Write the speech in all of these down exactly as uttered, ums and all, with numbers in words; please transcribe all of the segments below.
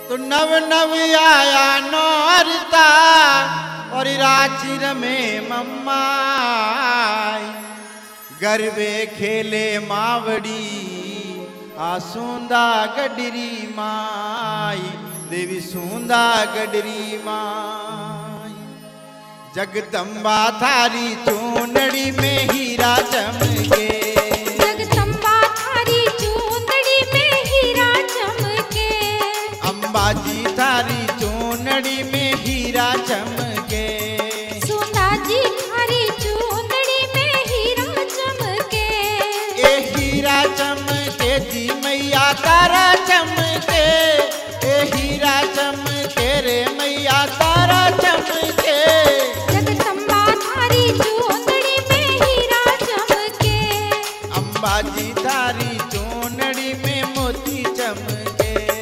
तो नव नव आया नौरता और राचिर में मम्माई गरबे खेले मावड़ी आसूंदा गडरी माई देवी सूंदा गडरी माई जगदम्बा थारी चूनड़ी में हीरा चमके जगदम्बा थारी चूनड़ी में हीरा चमके अंबाजी थारी चूनड़ी में हीरा चमके सुंदा जी थारी चूनड़ी में हीरा चमके ए हीरा चमके जी मैया तारा चमके ए हीरा चमके रे मैया तारा चमके जगदम्बा थारी चूनड़ी में हीरा चमके अंबाजी थारी चूनड़ी में मोती चमके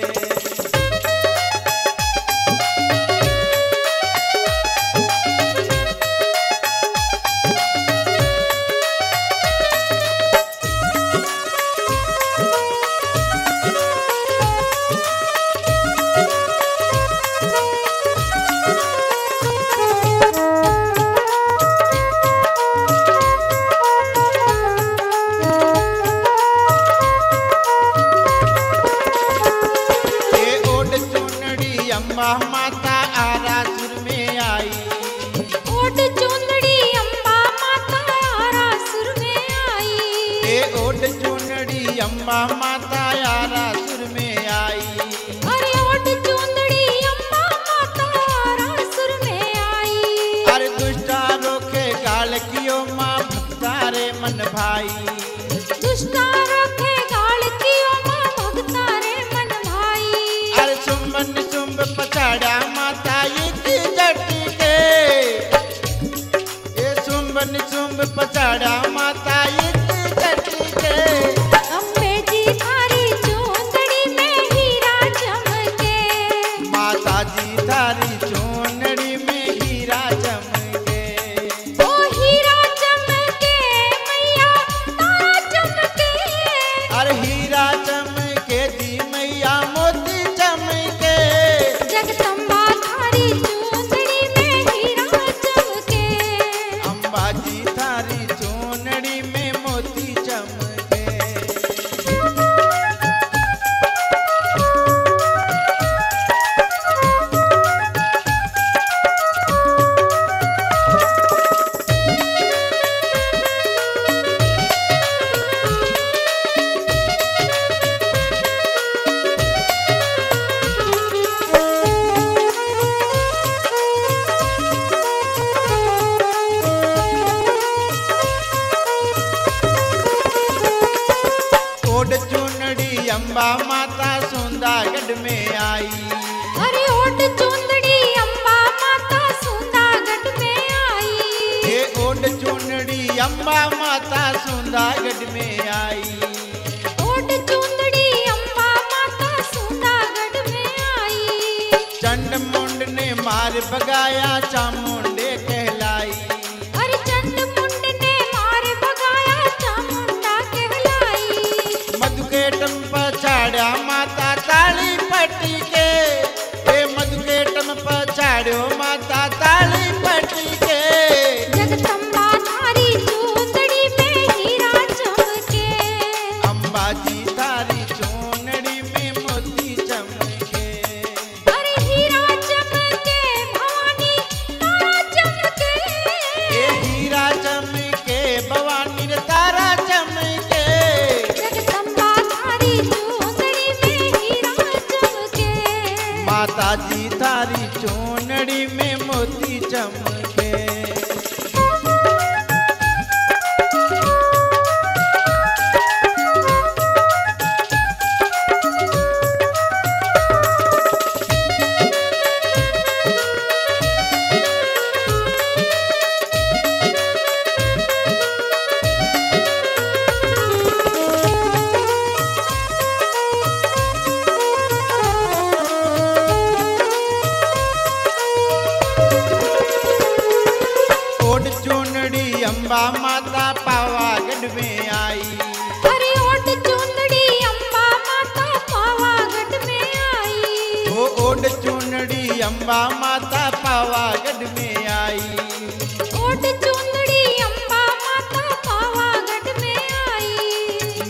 अम्बा माता आरासुर में आई ओट चूनड़ी अम्बा माता आरासुर में आई ए ओट चूनड़ी अम्बा माता आरासुर में आई अरे ओट चूनड़ी अम्बा माता आरासुर में आई अरे दुष्टा रोके गाल कियो माँ भक्तारे मन भाई दुष्टा रोके गाल कियो माँ भक्तारे मन भाई अरे सुम्बन सुम्ब पचाड़ा माता एक झटके ए सुम्बन सुम्ब पचाड़ा माता एक झटके अम्बे जी थारी चूनड़ी में हीरा चमके माता जी थारी चूनड़ी में हीरा चमके ओ हीरा चमके मैया तारा चमके अरे हीरा चमके जी मैया मोती चमके जगदम्बा थारी चूनड़ी में हीरा चमके अंबाजी थारी चूनड़ी में मोती चमके ओड चूनड़ी अम्बा माता सुंदागढ़ में आई अरे ओट चूनड़ी अम्बा माता सुंदागढ़ में आई ये ओड चूनड़ी अम्बा माता सुंदागढ़ में आई ओट चूनड़ी अम्बा माता सुंदागढ़ में आई चंड मुंड ने मार भगाया चामुंडे कहलाई अरे चंड मुंड ने मार भगाया चामुंडा कहलाई मधुकेटम पछाड़ा माता ताली पटके ए मधुकेटम पछाड़ो माता ताली पटके जगदम्बा थारी चूनड़ी में हीरा चमके अंबाजी थारी चूनड़ी में मोती चमके अरे हीरा चमके भवानी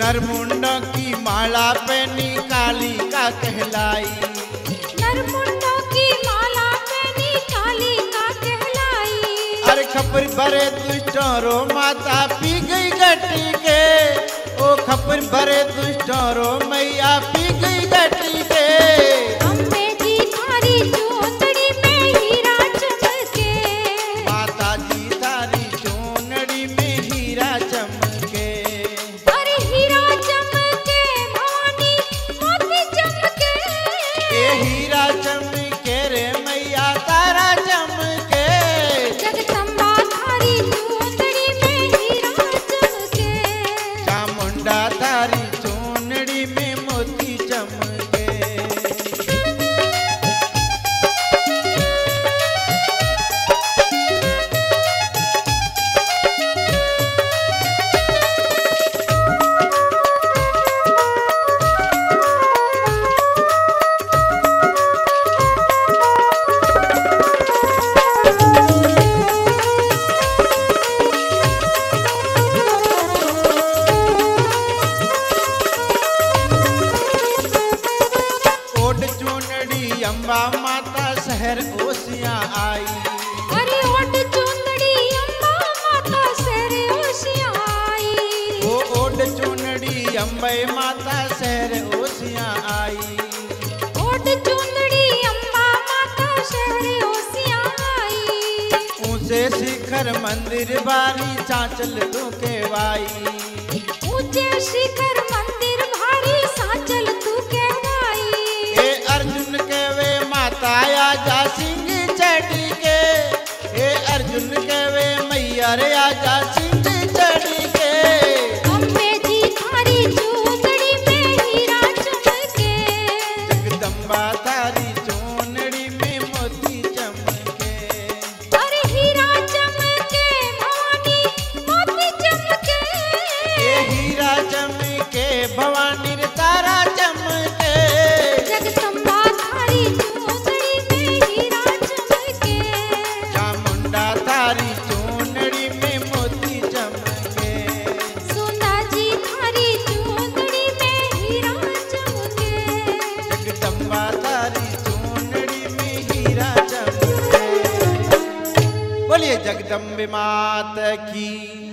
नरमुंडों की माला पहनी काली का कहलाई। नरमुंडों की माला पहनी काली का कहलाई। अरे खपर भरे दुष्टों रो माता पी गई गटी के, ओ खपर भरे दुष्टों रो मैया पी गई गटी के। अम्बे जी थारी चूंदड़ी में हीरा चमके, माता जी थारी चूंदड़ी में हीरा चमके। अरे हीरा चमके भवानी मोती चमके, ए हीरा चमके रे मैया तारा चमके। जगदम्बा थारी चूंदड़ी में हीरा चमके, चामुंडा थारी चूंदड़ी में मोती चमके। ओढ़ चूनड़ी अम्बा माता शहर ओसियां आई। अरे ओढ़ चूंदड़ी अम्बा माता शहर ओसियां आई। ओ ओढ़ चूनड़ी अम्बे माता शहर ओसियां आई। ओढ़ चूंदड़ी अम्बा माता शहर ओसियां आई। ऊंचे शिखर मंदिर बारी चांचल तू केवाई। ऊंचे शिखर मंदिर भारी सांचल तू कहवाई। ए अर्जुन के वे माता आजा सिंह चढ़ी के, ए अर्जुन के वे मैया रे आजा सिंह चढ़ी के। अम्बे जी थारी चूंदड़ी में हीरा चमके, जगदम्बा थारी चूनड़ी में मोती चमके। अरे हीरा चमके भवानी मोती चमके, ए हीरा चमके भवानी रे तारा चमके। जगदम्बा थारी चूंदड़ी में हीरा चमके, चामुंडा थारी चूनड़ी में मोती चमके। सोना जी थारी चूंदड़ी में हीरा चमके। जगदम्बा थारी चूनड़ी में हीरा चमके। बोलिए जगदम्बे माता की।